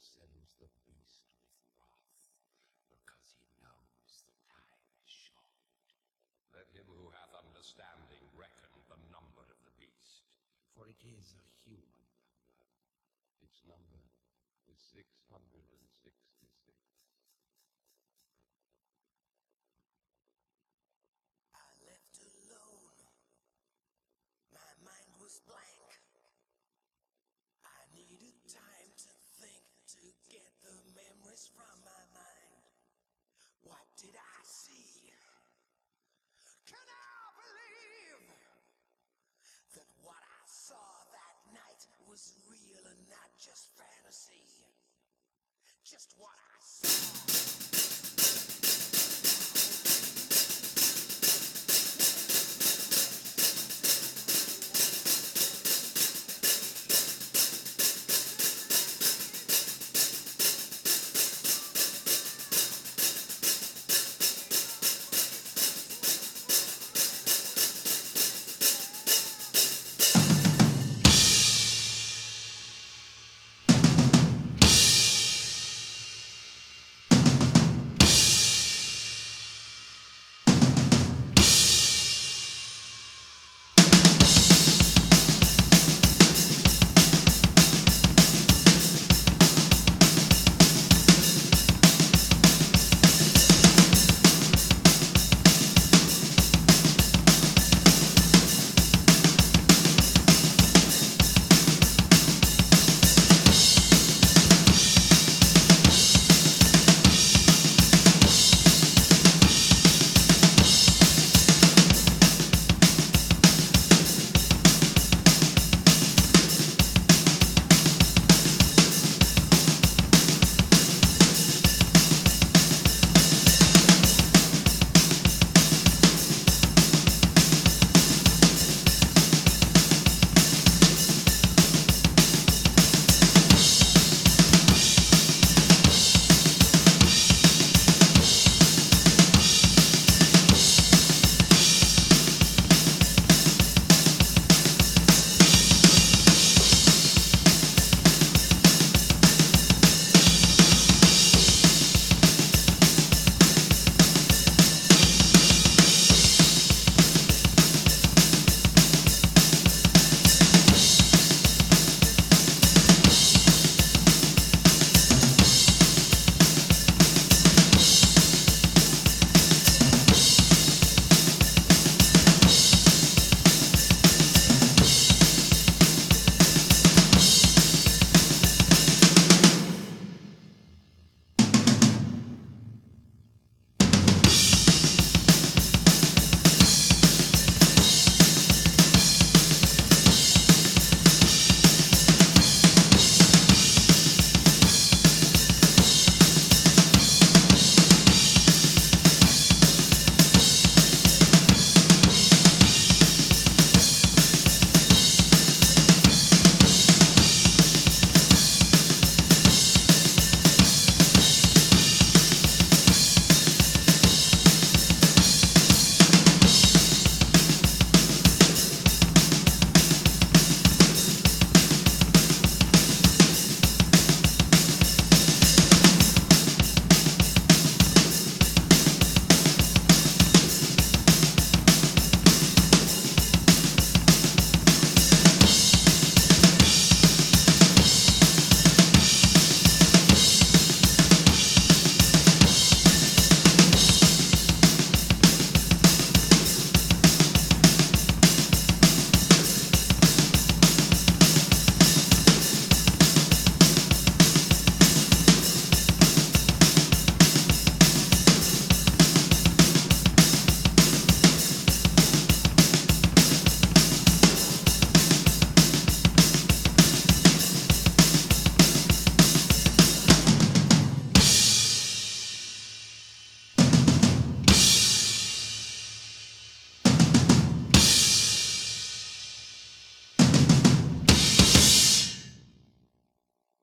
sends the beast with wrath, because he knows the time is short. Let him who hath understanding reckon the number of the beast. For it is a human number. Its number is 666. I left alone. My mind was blank. I needed time to think, to get the memories from my mind. What did I see? Can I believe that what I saw that night was real and not just fantasy? Just what